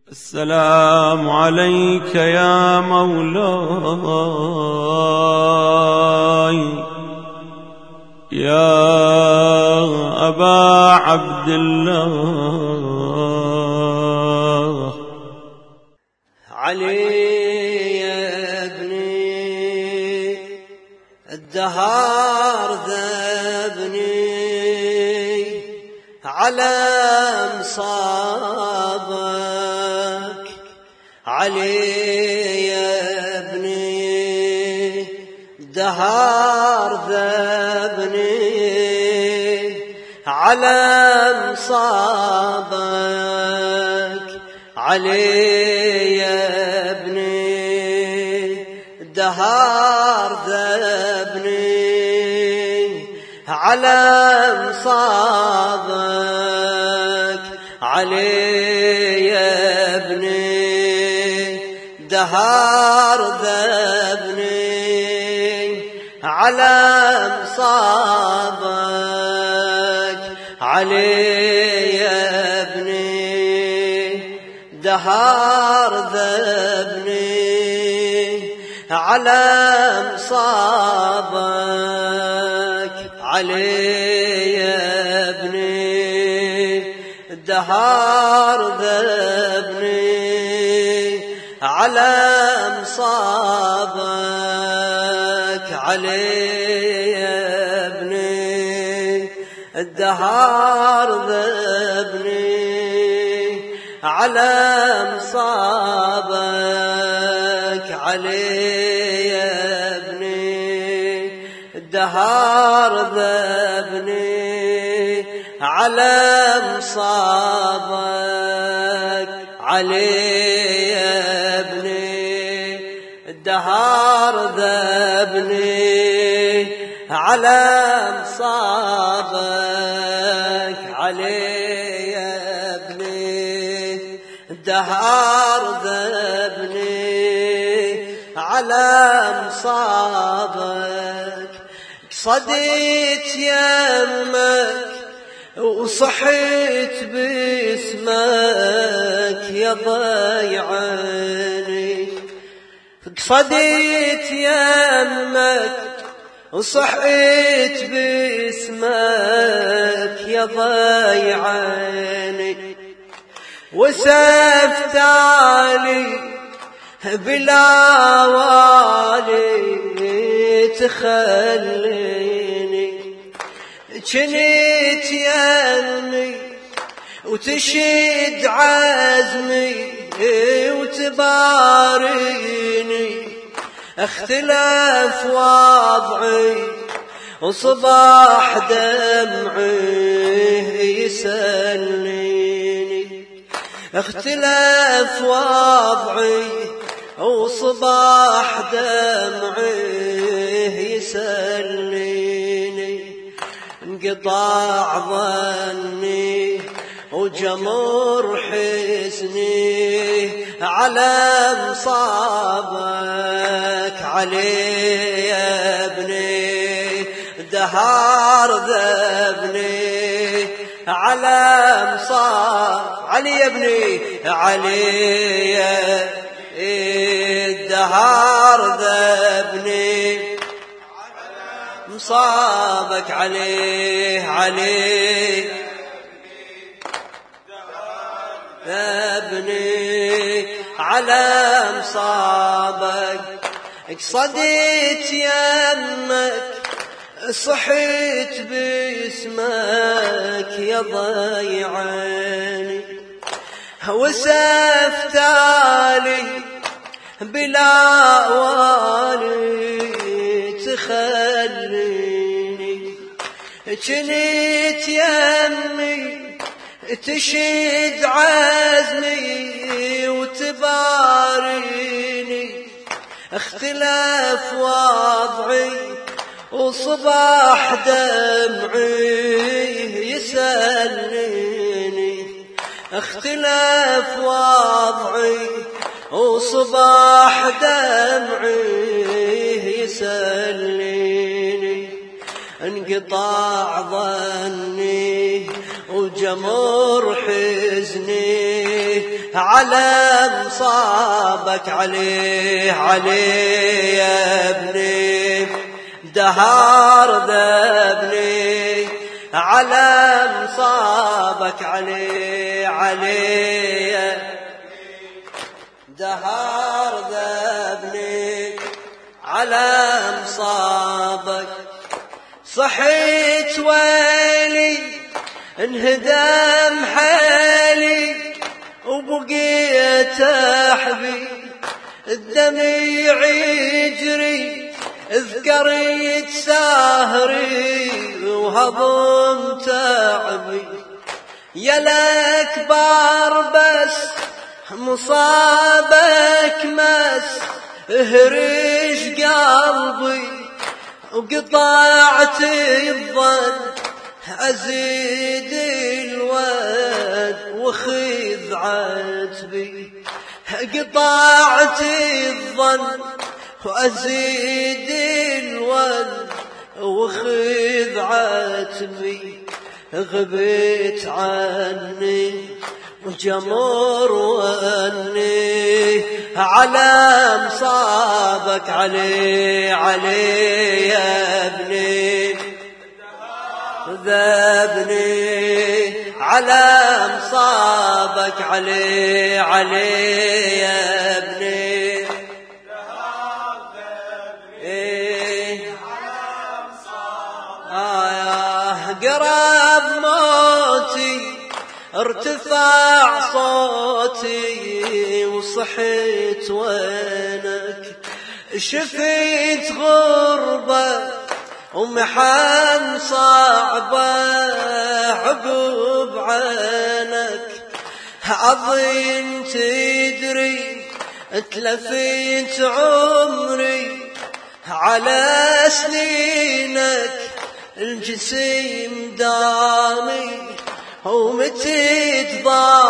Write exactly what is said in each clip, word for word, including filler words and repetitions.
السلام عليك يا مولاي يا أبا عبد الله. علي يا ابني الدهر ذبني على مصابك. علي يا ابني الدهر ذبني على مصابك. علي يا ابني الدهر ذبني على مصابك. علي يا ابني الدهر ذبني على مصابك. علي يا ابني الدهر ذبني على مصابك. علي يا ابني الدهر ذبني على مصابك. علي يا ابني الدهر ذبني على مصابك. علي يا ابني الدهر ذبني على مصابك. علي يا ابني الدهر ذبني على مصابك. علي يا ابني الدهر ذبني على مصابك. صديت يمك وصحيت باسمك يا ضيعني. صديت يمك وصحيت باسمك يا ضيعني. وسفت علي بلا والي تخليني. جنيت يمي وتشد عزمي وتباريني. اختلاف وضعي وصباح دمعي يسليني. اختلاف وضعي وصباح دمعي يسليني. انقطاع ظني وجمر حزني على مصابك. علي يا ابني الدهر ذبني على مصابك. علي يا ابني علي يا الدهر ذبني مصابك. عليه عليه ذبني على مصابك. صديت يمك صحيت باسمك يا ضيعني. وسفت علي بلا والي تخليني. جنيت يمي تشد عزمي وتباريني. اختلاف وضعي وصباح دمعي يسليني. اختلاف وضعي وصباح دمعي يسليني. انقطاع ظني وجمر حزني على مصابك عليه عليه يا ابني دهار ذبني على مصابك عليه عليه دهار ذبني على مصابك صحيت ويلي انهدم حالي وبقيت احبي الدمع يجري اذكريت سهري وهضم تعبي يا الاكبر بس مصابك مس اهرج قلبي وقطعت الظن أزيد الود وخذ عتبي قطعت الظن وأزيد الود وخذ عتبي غبت عني وجمر وأني على مصابك عليه عليه يا ابني ذبني على مصابك عليه عليه يا ابني إيه آه قرب موتي ارتفع صوتي وصحيت وينك شفيت غربة ومحن صعبة عقب عينك أظن تدري اتلفيت عمري على سنينك الجسيم دامي ومتيت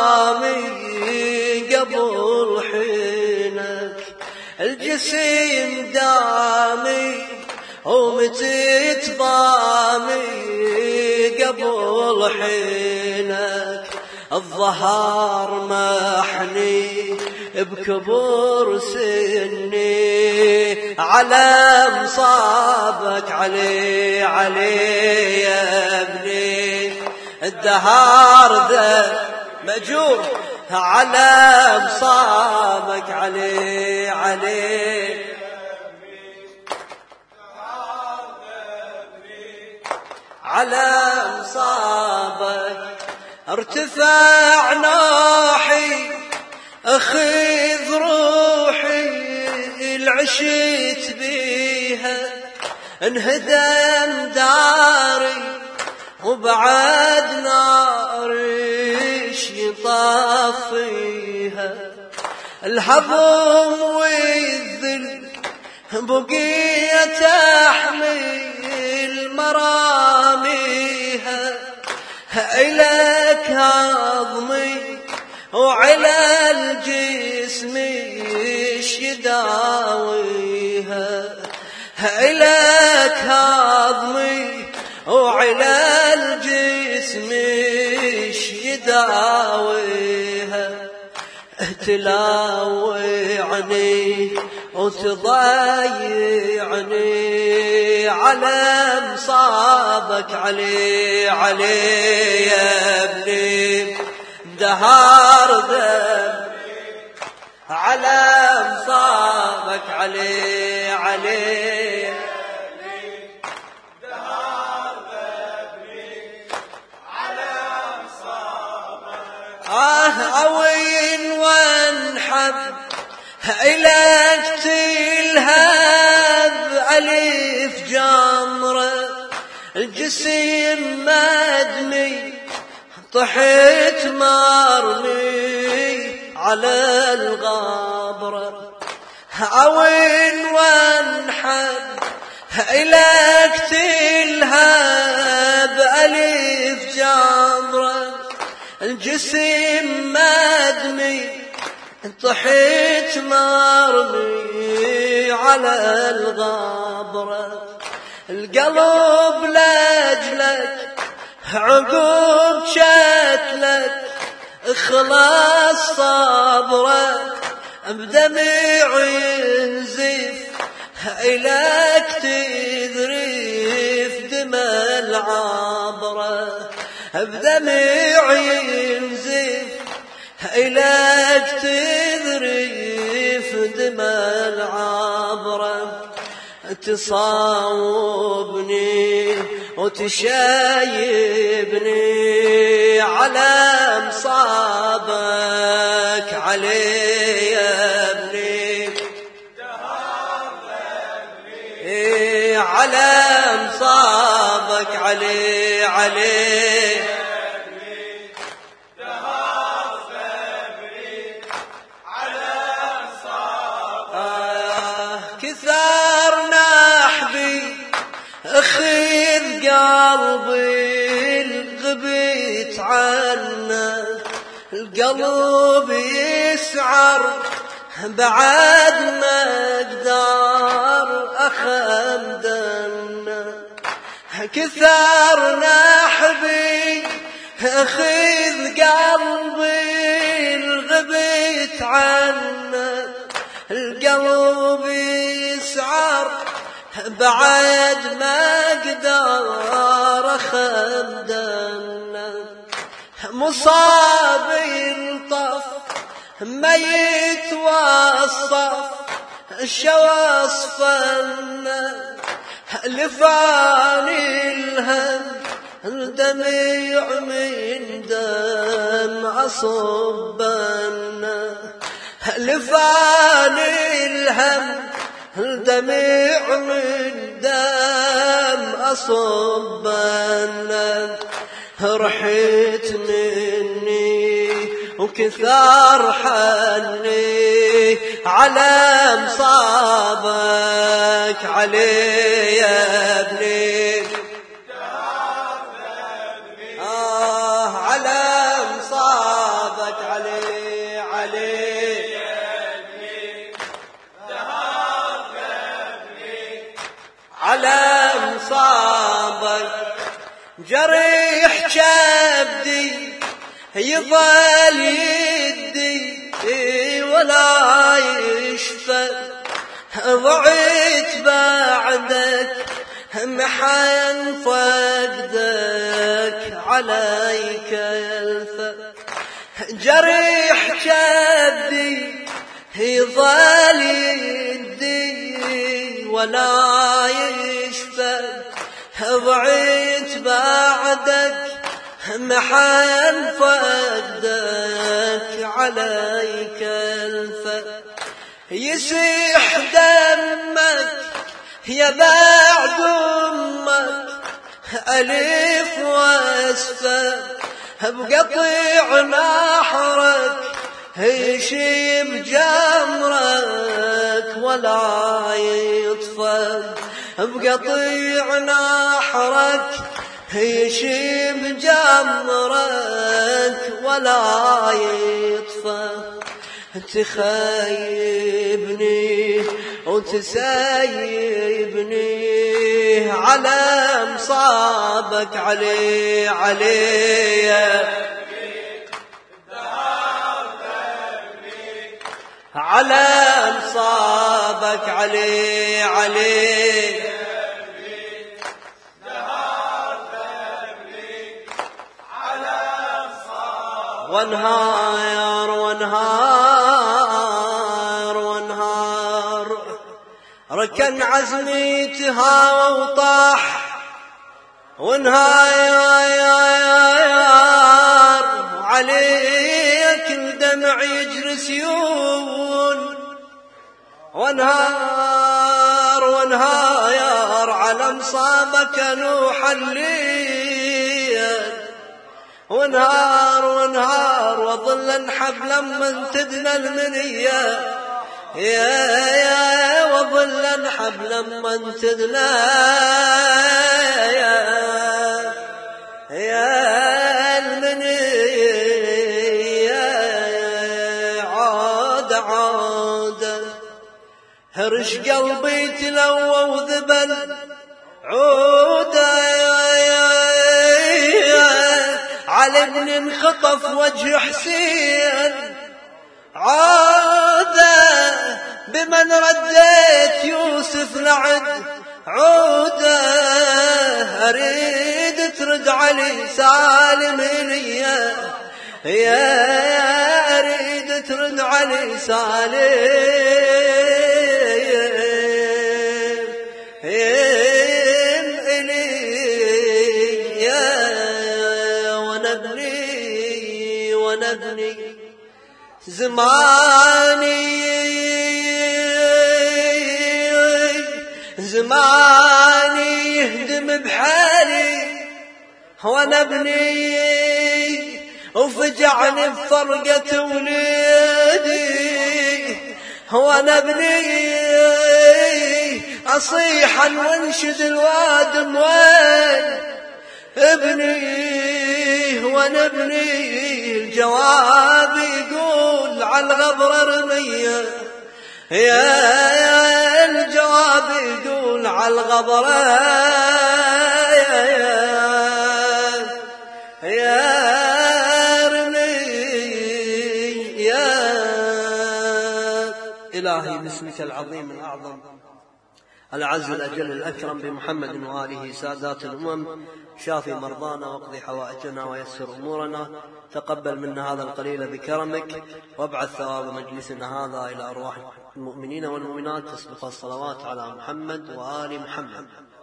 ضامي قبل حينك الجسيم دامي ومتيت ضامي قبل حينك الظهر محني بكبر سني على مصابك عليه عليه يا ابني الدهار ذا مجور على مصابك عليه عليه على مصابك ارتفع ناحي اخذ روحي العشيت بيها انهدم داري وبعد ناري يطفيها الهضم والذل بقيت احمل مراميها إلك هضمي وعلى الجسم يداويها إلك هضمي وعلى الجسم يداويها تلاوعني وتضيعني على مصابك عليه عليه يا ابني دهار ذنب على مصابك عليه عليه آه أوين وانحب إلك تلهب ألف جمرة الجسيم مدني طحيت مرمي على الغابرة أوين وانحب إلك تلهب ألف جمرة الجسيم مدني طحيت مرمي على الغابرة القلب لاجلك عقب شكلك خلاص صبرك بدمع ينزف إلك تذرف دمى العبرة بدمع ينزف إلك تذرف دمى العبرة تصاوبني وتشايبني على مصابك علي يا ابني إيه على مصابك علي علي أخذ قلبي الغبيت عنه القلب يسعر بعد ما اقدر اخمدنه كثر نحبي أخذ قلبي الغبيت عنه القلب يسعر بعد ما اقدر اخمدنه مصاب انطف ما يتوصف شو وصفنا لفاني الهم الدمع من دم أصبنا لفاني الهم الدمع من دم أصبنا رحت مني وكثر حني على مصابك علي يا ابني آه على مصابك علي علي على مصابك جريح كبدي يظل يدي ولا يشفى ضعيت بعدك محن فقدك عليك يلفى جريح كبدي يظل يدي ولا يشفى ضعيت بعدك محن فقدك عليك الفا يسيح دمك يا بعد امك الف واسفة بقطيع نحرك يشيب جمرك ولا يطفى بقطيع نحرك يشيب جمرك ولا يطفى تخيبني وتسيبني على مصابك علي علي على مصابك علي علي وانهار وانهار وانهار ركن عزمي تهاوى وطاح وانهار عليك الدمع يجري سيول وانهار وانهار على مصابك نوح الليل ونهار ونهار وظل حبلا من تدنى المنية يا يا وظل حبلا من تدنى يا يا المنية عاد عاد هرش قلبي تلوى وذبل عود على ابن انخطف وجه حسين عودة بمن رديت يوسف لعد عودة أريد ترد علي سالم ليا يا أريد ترد علي سالم زماني زماني يهدم بحالي وانا ابني وفجعني بفرقة وليدي وانا ابني اصيح وانشد الوادم وين ابني وانا ابني الجواب يقول على الغبرة رمية يا الجواب يقول على الغبرة يا رمي يا إلهي باسمك العظيم الأعظم العز الأجل الأكرم بمحمد وآله سادات الأمم شافي مرضانا واقضي حوائجنا ويسر أمورنا تقبل منا هذا القليل بكرمك وابعث ثواب مجلسنا هذا إلى أرواح المؤمنين والمؤمنات تسبق الصلوات على محمد وآل محمد.